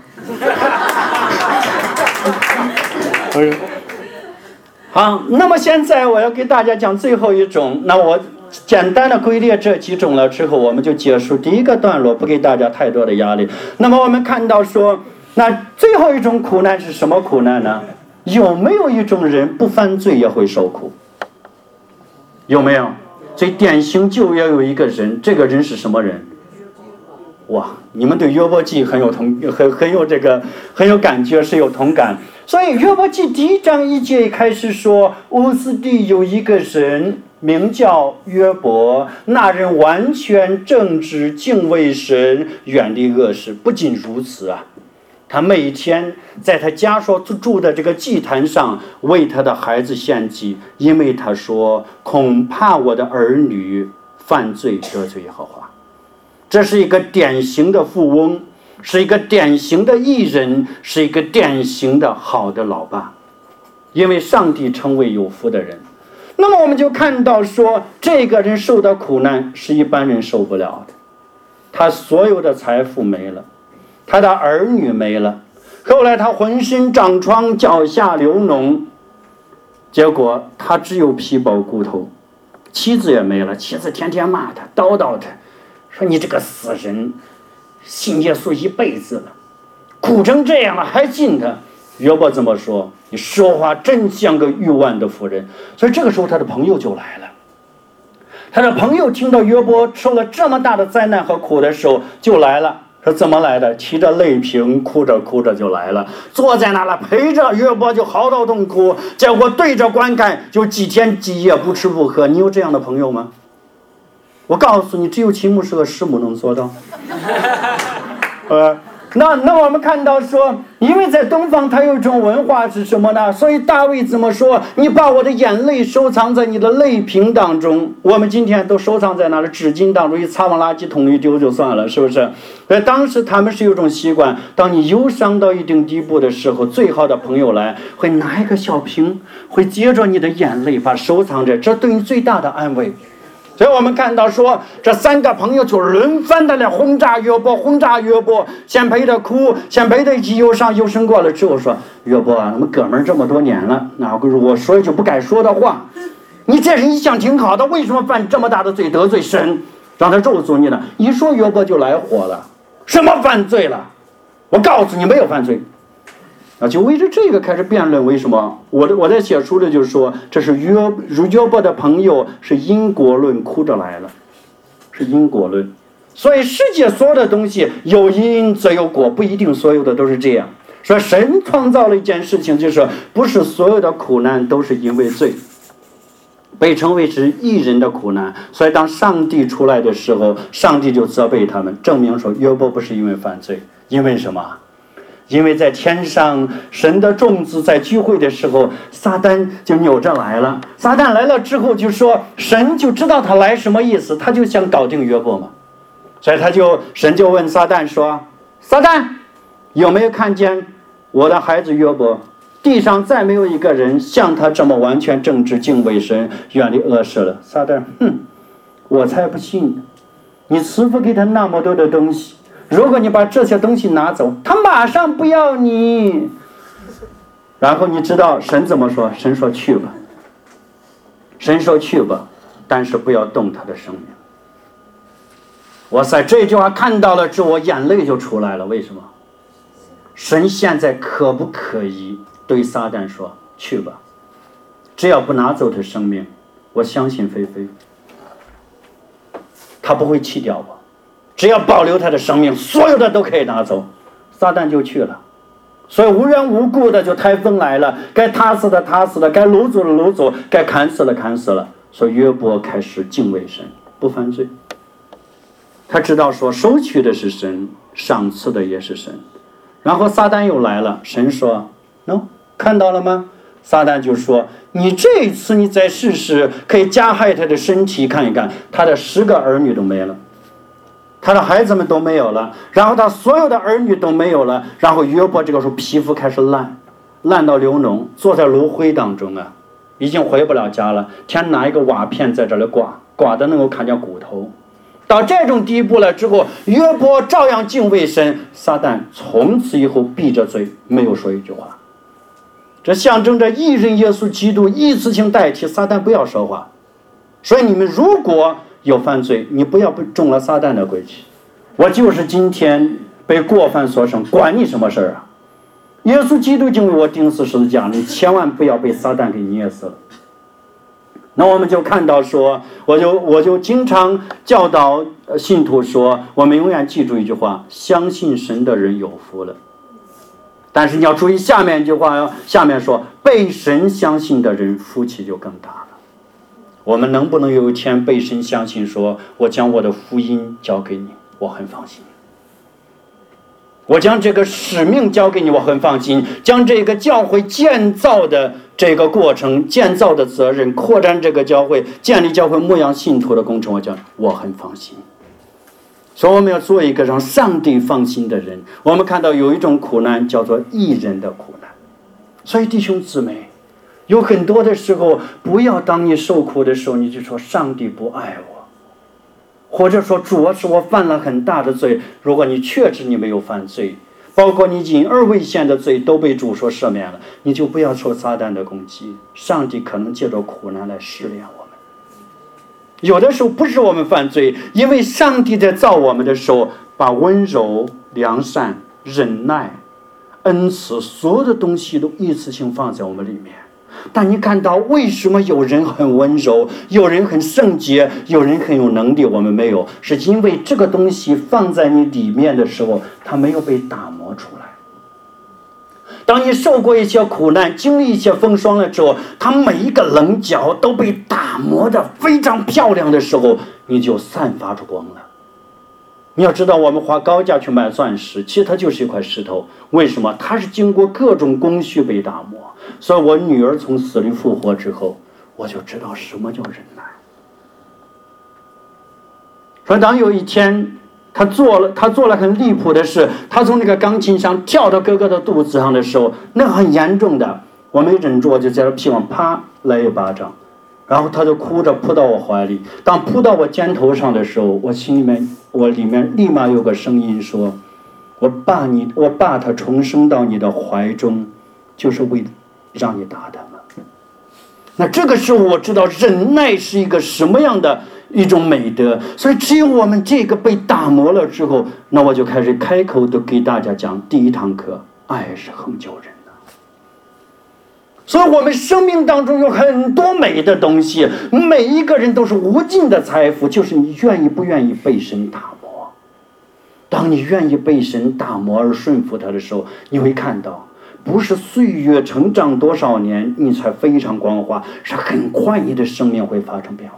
好，那么现在我要给大家讲最后一种。那我简单的归列这几种了之后，我们就结束第一个段落，不给大家太多的压力。那么我们看到说，那最后一种苦难是什么苦难呢？有没有一种人不犯罪也会受苦？有没有？最典型就要有一个人，这个人是什么人？哇，你们对约伯记很有感觉，是有同感。所以约伯记第1章1节开始说，乌斯地有一个人名叫约伯，那人完全正直，敬畏神，远离恶事。不仅如此啊，他每天在他家所住的这个祭坛上为他的孩子献祭，因为他说，恐怕我的儿女犯罪得罪耶和华。这是一个典型的富翁，是一个典型的义人，是一个典型的好的老爸。 因为上帝称为有福的人。那么我们就看到说，这个人受的苦难是一般人受不了的。他所有的财富没了，他的儿女没了，后来他浑身长疮，脚下流脓，结果他只有皮包骨头，妻子也没了，妻子天天骂他，叨叨他，说你这个死人，信耶稣一辈子了，苦成这样了还信他。约伯这么说，你说话真像个欲望的妇人。所以这个时候他的朋友就来了，他的朋友听到约伯受了这么大的灾难和苦的时候就来了，说怎么来的？提着泪瓶，哭着哭着就来了，坐在那了，陪着约伯就嚎啕痛哭，结果对着观看，就几天几夜不吃不喝。你有这样的朋友吗？我告诉你，只有秦牧师和师母能做到。那我们看到说，因为在东方它有一种文化是什么呢？所以大卫怎么说？你把我的眼泪收藏在你的泪瓶当中。我们今天都收藏在那的纸巾当中，一擦往垃圾桶一丢就算了，是不是？当时他们是有一种习惯，当你忧伤到一定地步的时候，最好的朋友来会拿一个小瓶，会接着你的眼泪把收藏着，这对你最大的安慰。所以我们看到说，这三个朋友就轮番的来轰炸约伯，轰炸约伯，先陪他哭，先陪他一起忧伤，忧伤过了之后说，约伯啊，我们哥们儿这么多年了，那我说一句不该说的话，你这人一向挺好的，为什么犯这么大的罪，得罪神，让他咒诅你呢？一说约伯就来火了，什么犯罪了？我告诉你没有犯罪。就围着这个开始辩论，为什么？我在写书的就是说，这是约伯的朋友是因果论哭着来了，是因果论。所以世界所有的东西有因则有果，不一定所有的都是这样。说神创造了一件事情，就是不是所有的苦难都是因为罪，被称为是义人的苦难。所以当上帝出来的时候，上帝就责备他们，证明说约伯不是因为犯罪，因为什么？因为在天上神的种子在聚会的时候，撒旦就扭着来了。撒旦来了之后就说，神就知道他来什么意思，他就想搞定约伯嘛。所以神就问撒旦说，撒旦有没有看见我的孩子约伯？地上再没有一个人像他这么完全正直敬畏神，远离恶事了。撒旦，我才不信，你赐福给他那么多的东西，如果你把这些东西拿走，他马上不要你。然后你知道神怎么说？神说去吧，神说去吧，但是不要动他的生命。哇塞，这句话看到了之后，我眼泪就出来了。为什么？神现在可不可以对撒旦说去吧，只要不拿走他生命，我相信菲菲他不会弃掉我，只要保留他的生命，所有的都可以拿走。撒旦就去了。所以无缘无故的就台风来了，该踏死的踏死了，该掳走的掳走，该砍死了砍死了。所以约伯开始敬畏神，不犯罪。他知道说收取的是神，赏赐的也是神。然后撒旦又来了，神说看到了吗？撒旦就说，你这一次你再试试，可以加害他的身体看一看，他的10个儿女都没了，他的孩子们都没有了，然后他所有的儿女都没有了。然后约伯这个时候皮肤开始烂到流脓，坐在炉灰当中啊，已经回不了家了。天拿一个瓦片在这里刮的能够看见骨头。到这种地步了之后，约伯照样敬畏神。撒旦从此以后闭着嘴，没有说一句话。这象征着一人耶稣基督一次性代替撒旦不要说话。所以你们如果有犯罪，你不要被中了撒旦的诡计。我就是今天被过犯所生，管你什么事儿啊？耶稣基督已经为我钉死十字架，你千万不要被撒旦给捏死了。那我们就看到说，我就经常教导信徒说，我们永远记住一句话，相信神的人有福了。但是你要注意下面一句话，下面说被神相信的人福气就更大了。我们能不能有一天被神相信，说我将我的福音交给你，我很放心。我将这个使命交给你，我很放心。将这个教会建造的这个过程，建造的责任，扩展这个教会，建立教会牧养信徒的工程，我很放心。所以我们要做一个让上帝放心的人。我们看到有一种苦难叫做义人的苦难。所以弟兄姊妹， 有很多的时候，不要当你受苦的时候，你就说上帝不爱我，或者说主要是我犯了很大的罪。如果你确知你没有犯罪，包括你隐而未现的罪都被主所赦免了，你就不要受撒旦的攻击。上帝可能借着苦难来试炼我们。有的时候不是我们犯罪，因为上帝在造我们的时候，把温柔、良善、忍耐、恩慈所有的东西都一次性放在我们里面。但你看到为什么有人很温柔，有人很圣洁，有人很有能力，我们没有，是因为这个东西放在你里面的时候，它没有被打磨出来。当你受过一些苦难，经历一些风霜了之后，它每一个棱角都被打磨得非常漂亮的时候，你就散发出光了。你要知道，我们花高价去买钻石，其实它就是一块石头。为什么？它是经过各种工序被打磨。所以我女儿从死里复活之后，我就知道什么叫忍耐。所以当有一天他做了很离谱的事，他从那个钢琴上跳到哥哥的肚子上的时候，那很严重的，我没忍住，我就在他屁股啪来一巴掌，然后他就哭着扑到我怀里。当扑到我肩头上的时候，我里面立马有个声音说：我把他重生到你的怀中，就是为了让你打他们。那这个时候我知道忍耐是一个什么样的一种美德。所以只有我们这个被打磨了之后，那我就开始开口都给大家讲第一堂课，爱是恒久忍的。所以我们生命当中有很多美的东西，每一个人都是无尽的财富，就是你愿意不愿意被神打磨。当你愿意被神打磨而顺服他的时候，你会看到不是岁月成长多少年你才非常光滑，是很快你的生命会发生变化。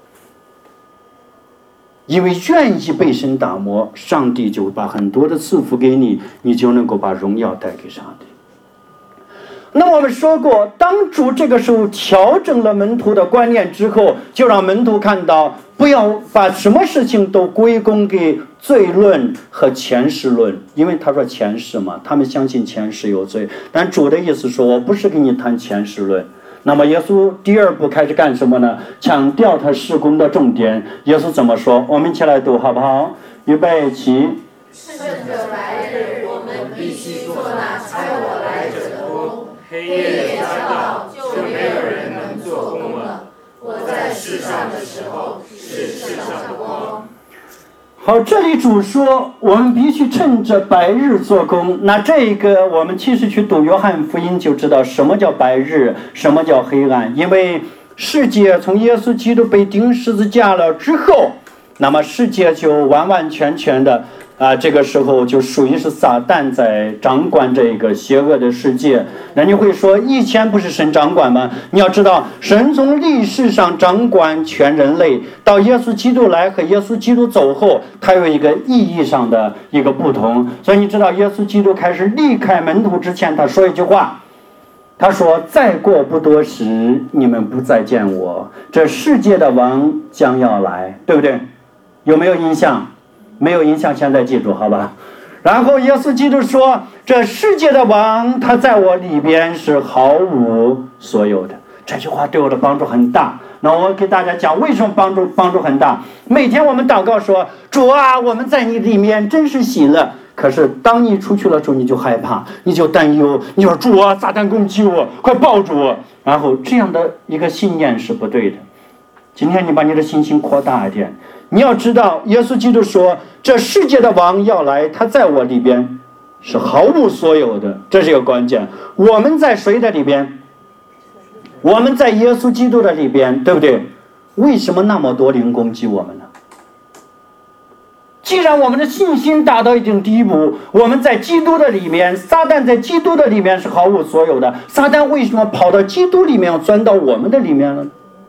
因为愿意被神打磨，上帝就把很多的赐福给你，你就能够把荣耀带给上帝。那我们说过，当主这个时候调整了门徒的观念之后，就让门徒看到不要把什么事情都归功给罪论和前世论。因为他说前世嘛，他们相信前世有罪，但主的意思说我不是跟你谈前世论。那么耶稣第二步开始干什么呢？强调他事工的重点。耶稣怎么说？我们一起来读好不好？预备起。 趁着来日，我们必须做那差我来者的工。黑夜将到，就没有人能做工了。我在世上的时候，是世上的光。 好，这里主说我们必须趁着白日做工。那这个我们其实去读约翰福音就知道什么叫白日，什么叫黑暗。因为世界从耶稣基督被钉十字架了之后，那么世界就完完全全的这个时候就属于是撒旦在掌管这个邪恶的世界。那你会说以前不是神掌管吗？你要知道，神从历史上掌管全人类，到耶稣基督来和耶稣基督走后，它有一个意义上的一个不同。所以你知道耶稣基督开始离开门徒之前，他说一句话，他说再过不多时，你们不再见我，这世界的王将要来，对不对？有没有印象？没有印象，现在记住好吧。然后耶稣基督说，这世界的王他在我里边是毫无所有的。这句话对我的帮助很大。那我给大家讲为什么帮助很大。每天我们祷告说，主啊，我们在你里面真是喜乐。可是当你出去了之后，你就害怕，你就担忧，你说主啊，撒旦攻击我，快抱住我。然后这样的一个信念是不对的。今天你把你的信心扩大一点，你要知道耶稣基督说，这世界的王要来，他在我里边是毫无所有的，这是一个关键。我们在谁的里边？我们在耶稣基督的里边，对不对？为什么那么多灵攻击我们呢？既然我们的信心达到一定地步，我们在基督的里面，撒旦在基督的里面是毫无所有的，撒旦为什么跑到基督里面，要钻到我们的里面呢？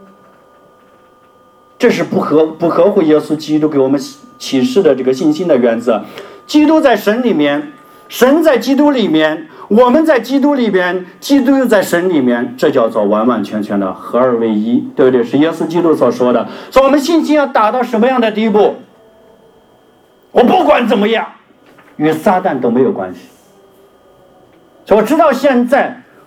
这是不合乎耶稣基督给我们启示的这个信心的原则。基督在神里面，神在基督里面，我们在基督里面，基督又在神里面，这叫做完完全全的合二为一，对不对？是耶稣基督所说的。所以我们信心要达到什么样的地步？我不管怎么样，与撒旦都没有关系。所以我直到现在，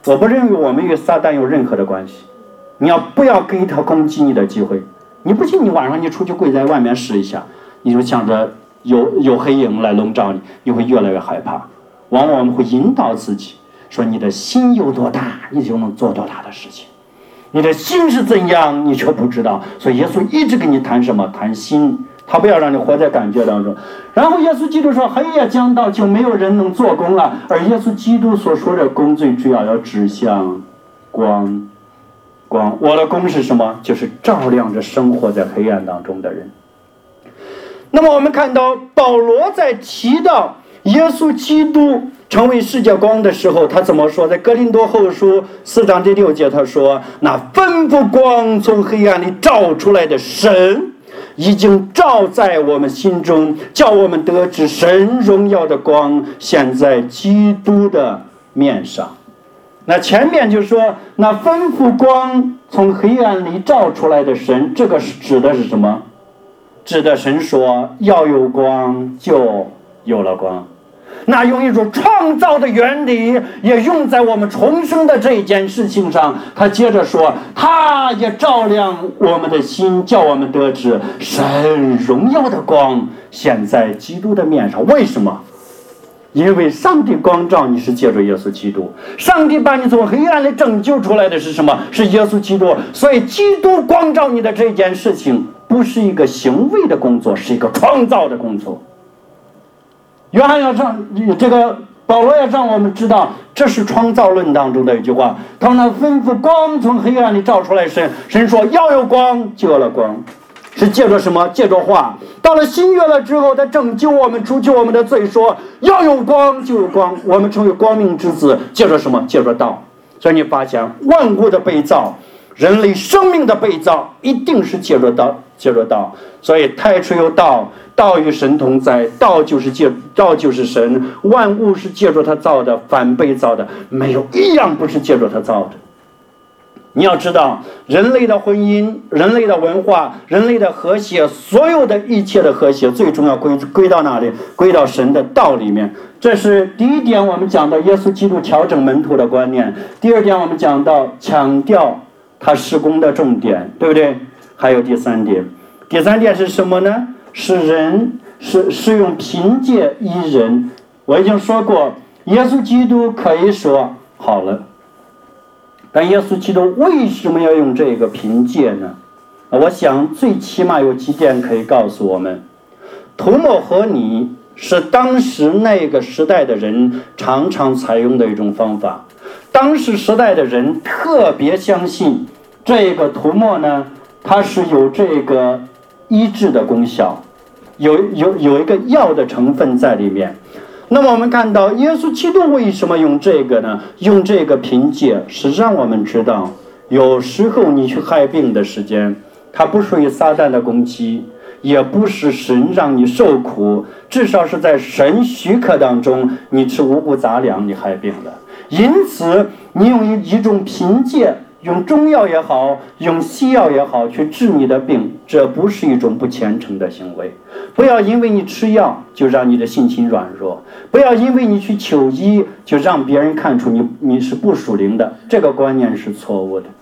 我不认为我们与撒旦有任何的关系。你不要给他攻击你的机会。你不信，你晚上你出去跪在外面试一下，你就想着有黑影来笼罩你，你会越来越害怕。往往我们会引导自己，说你的心有多大，你就能做多大的事情。你的心是怎样，你却不知道。所以耶稣一直跟你谈什么？谈心。他不要让你活在感觉当中。然后耶稣基督说，黑夜将到，就没有人能做工了。而耶稣基督所说的工最主要指向光。我的工是什么？就是照亮着生活在黑暗当中的人。那么我们看到保罗在提到耶稣基督成为世界光的时候，他怎么说？在哥林多后书4章第6节，他说，那吩咐光从黑暗里照出来的神，已经照在我们心中，叫我们得知神荣耀的光显在基督的面上。那前面就说，那吩咐光从黑暗里照出来的神，这个指的是什么？指的神说要有光，就有了光。那用一种创造的原理也用在我们重生的这件事情上。他接着说，他也照亮我们的心，叫我们得知神荣耀的光显在基督的面上。为什么？因为上帝光照你是借助耶稣基督，上帝把你从黑暗里拯救出来的是什么？是耶稣基督。所以基督光照你的这件事情不是一个行为的工作，是一个创造的工作。约翰要让保罗要让我们知道，这是创造论当中的一句话。他们吩咐光从黑暗里照出来，神说要有光，就有了光。是借着什么？借着话。到了新约了之后，他拯救我们，除去我们的罪，说要有光就有光，我们成为光明之子。借着什么？借着道。所以你发现万物的被造，人类生命的被造，一定是借着道。所以太初有道，道与神同在，道就是神，万物是借着他造的，反被造的没有一样不是借着他造的。你要知道，人类的婚姻、人类的文化、人类的和谐，所有的一切的和谐，最终要归到哪里？归到神的道里面。这是第一点，我们讲到耶稣基督调整门徒的观念。第二点，我们讲到强调他事工的重点，对不对？还有第三点是什么呢？是用凭借一人。我已经说过，耶稣基督可以说好了。但耶稣基督为什么要用这个凭借呢？我想最起码有几点可以告诉我们。涂抹和泥是当时那个时代的人常常采用的一种方法。当时时代的人特别相信这个涂抹呢，它是有这个医治的功效，有一个药的成分在里面。那么我们看到耶稣基督为什么用这个呢？用这个凭借是让我们知道，有时候你去害病的时间，它不属于撒旦的攻击，也不是神让你受苦，至少是在神许可当中，你吃五谷杂粮，你害病了。因此你用一种凭借，用中药也好，用西药也好去治你的病，这不是一种不虔诚的行为。不要因为你吃药就让你的心情软弱，不要因为你去求医就让别人看出你是不属灵的，这个观念是错误的。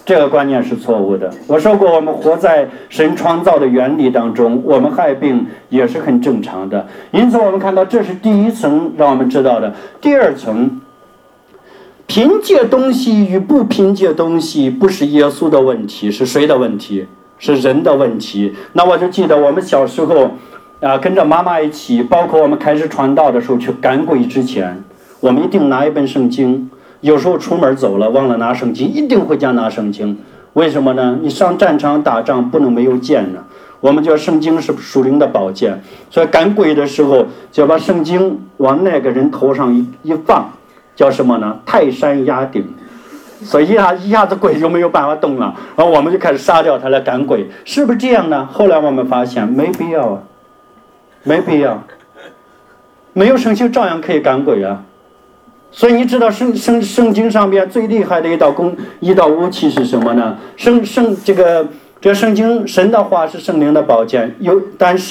我说过，我们活在神创造的原理当中，我们害病也是很正常的。因此我们看到这是第一层让我们知道的。第二层，凭借东西与不凭借东西不是耶稣的问题，是谁的问题？是人的问题。那我就记得我们小时候跟着妈妈一起，包括我们开始传道的时候，去赶鬼之前，我们一定拿一本圣经。有时候出门走了忘了拿圣经，一定回家拿圣经。为什么呢？你上战场打仗不能没有剑呢。我们叫圣经是属灵的宝剑，所以赶鬼的时候就把圣经往那个人头上一放，叫什么呢？泰山压顶。所以一下子鬼就没有办法动了，然后我们就开始杀掉他来赶鬼，是不是这样呢？后来我们发现没必要啊，没必要，没有圣经照样可以赶鬼啊。所以你知道圣经上边最厉害的一道武器是什么呢？这个圣经神的话是圣灵的宝剑，但是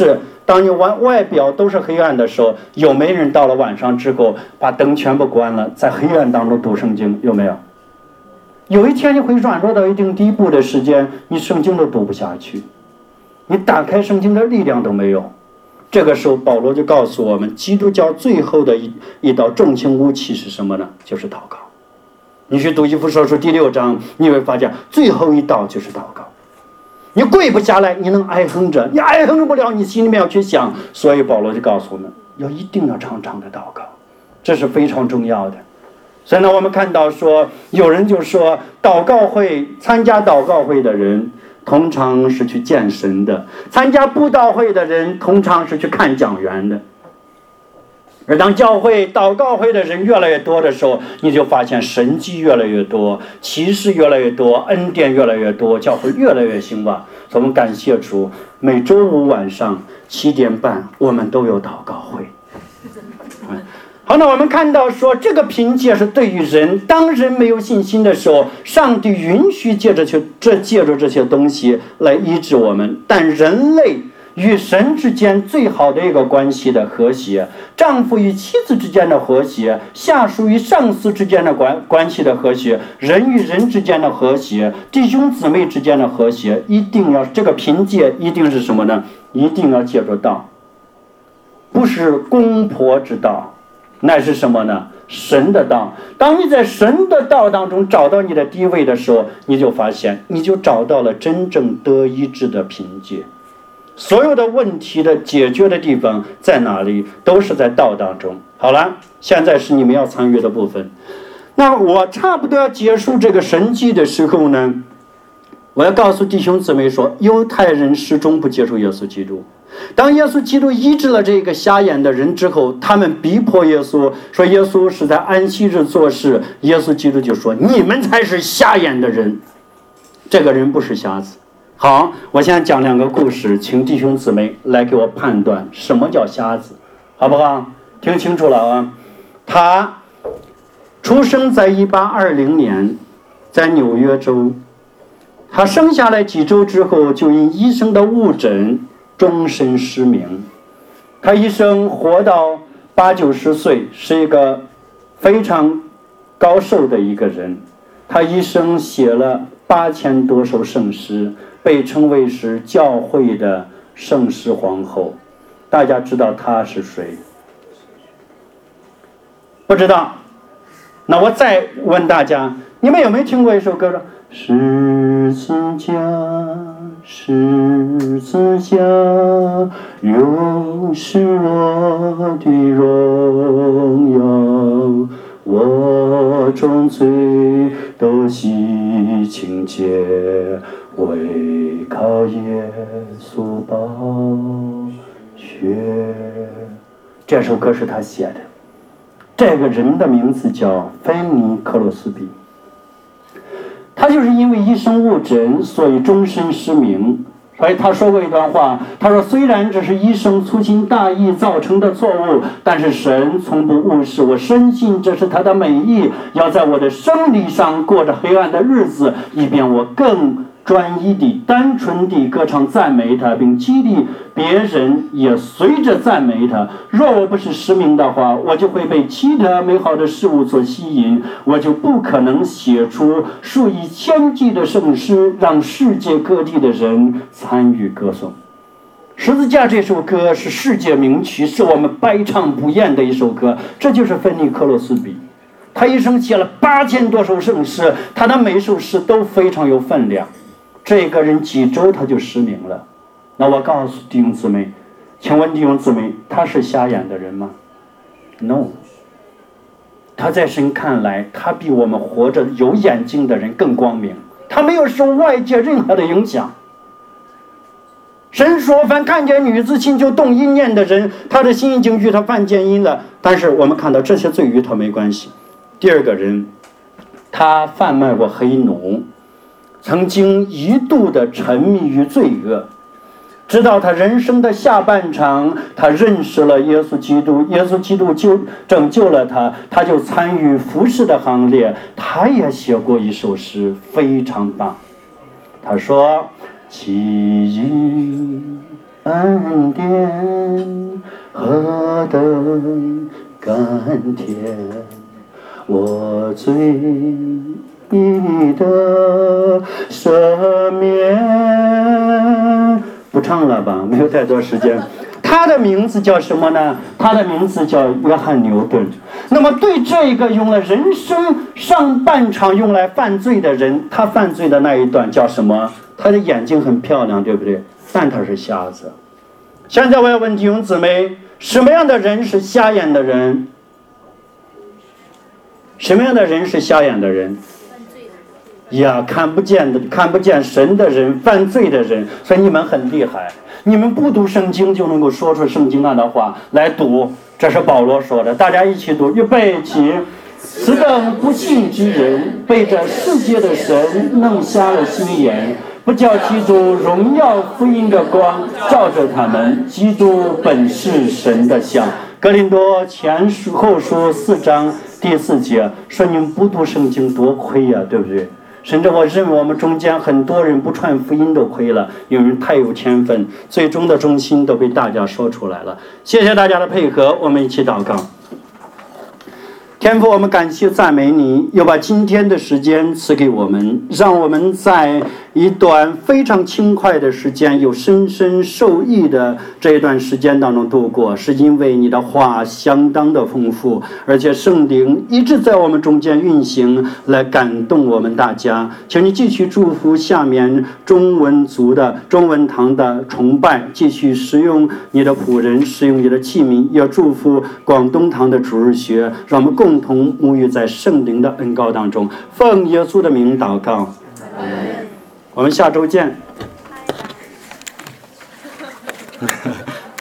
当你外表都是黑暗的时候，有没有人到了晚上之后把灯全部关了，在黑暗当中读圣经？有没有？有一天你会软弱到一定地步的时间，你圣经都读不下去，你打开圣经的力量都没有。这个时候保罗就告诉我们，基督教最后的一道重型武器是什么呢？就是祷告。你去读以弗所书第6章，你会发现最后一道就是祷告。你跪不下来，你能哀哼着，你哀哼不了，你心里面要去想。所以保罗就告诉我们，一定要常常的祷告，这是非常重要的。所以呢，我们看到说，有人就说，参加祷告会的人通常是去见神的，参加布道会的人通常是去看讲员的。而当教会祷告会的人越来越多的时候，你就发现神迹越来越多，启示越来越多，恩典越来越多，教会越来越兴旺。所以我们感谢主，每周五晚上7点半我们都有祷告会。好，那我们看到说，这个凭借是对于人，当人没有信心的时候，上帝允许借着这些东西来医治我们。但人类与神之间最好的一个关系的和谐，丈夫与妻子之间的和谐，下属与上司之间的关系的和谐，人与人之间的和谐，弟兄姊妹之间的和谐，一定要这个凭借一定是什么呢？一定要借助道，不是公婆之道，那是什么呢？神的道。当你在神的道当中找到你的地位的时候，你就发现你就找到了真正得医治的凭借。所有的问题的解决的地方在哪里？都是在道当中。好了，现在是你们要参与的部分。那我差不多要结束这个神迹的时候呢，我要告诉弟兄姊妹说，犹太人始终不接受耶稣基督。当耶稣基督医治了这个瞎眼的人之后，他们逼迫耶稣，说耶稣是在安息日做事。耶稣基督就说，你们才是瞎眼的人，这个人不是瞎子。好，我现在讲2个故事，请弟兄姊妹来给我判断什么叫瞎子，好不好？听清楚了啊！他出生在1820年，在纽约州。他生下来几周之后，就因医生的误诊，终身失明。他一生活到80-90岁，是一个非常高寿的一个人。他一生写了8000多首圣诗，被称为是教会的圣诗皇后。大家知道她是谁？不知道。那我再问大家，你们有没有听过一首歌说，十字架，十字架，永是我的荣耀，我众罪都洗清洁，唯靠耶稣宝血。这首歌是他写的。这个人的名字叫芬尼·克洛斯比。他就是因为医生误诊，所以终身失明。所以他说过一段话，他说，虽然这是医生粗心大意造成的错误，但是神从不误事，我深信这是他的美意，要在我的生理上过着黑暗的日子，以便我更专一地单纯地歌唱赞美他，并激励别人也随着赞美他。若我不是失明的话，我就会被其他美好的事物所吸引，我就不可能写出数以千计的圣诗，让世界各地的人参与歌颂。十字架这首歌是世界名曲，是我们百唱不厌的一首歌。这就是芬尼·克洛斯比，他一生写了8000多首圣诗，他的每首诗都非常有分量。这个人几周他就失明了。那我告诉弟兄姊妹，请问弟兄姊妹，他是瞎眼的人吗？ No。 他在神看来，他比我们活着有眼睛的人更光明，他没有受外界任何的影响。神说，凡看见女子心就动阴念的人，他的心已经与他犯奸淫了。但是我们看到这些罪与他没关系。第二个人，他贩卖过黑奴，曾经一度的沉迷于罪恶，直到他人生的下半场，他认识了耶稣基督，耶稣基督就拯救了他，他就参与服侍的行列。他也写过一首诗，非常棒。他说：其因恩典何等甘甜，我罪已得赦免。不唱了吧，没有太多时间。他的名字叫什么呢？他的名字叫约翰牛顿。那么对这个用了人生上半场用来犯罪的人，他犯罪的那一段叫什么？他的眼睛很漂亮，对不对？但他是瞎子。现在我要问弟兄姊妹，什么样的人是瞎眼的人？什么样的人是瞎眼的人？呀，看不见神的人，犯罪的人。所以你们很厉害，你们不读圣经就能够说出圣经上的话来读。这是保罗说的，大家一起读，预备起。此等不信之人，被这世界的神弄瞎了心眼，不叫基督荣耀福音的光照着他们。基督本是神的像。哥林多前书后书4章第4节说，你们不读圣经多亏呀，对不对？甚至我认为我们中间很多人不传福音都亏了，因为太有天分，最终的中心都被大家说出来了。谢谢大家的配合，我们一起祷告。天父，我们感谢赞美你，又把今天的时间赐给我们，让我们在一段非常轻快的时间，有深深受益的这一段时间当中度过，是因为你的话相当的丰富，而且圣灵一直在我们中间运行，来感动我们大家。请你继续祝福下面中文族的中文堂的崇拜，继续使用你的仆人，使用你的器皿，也祝福广东堂的主日学，让我们共同沐浴在圣灵的恩膏当中。奉耶稣的名祷告，我们下周见。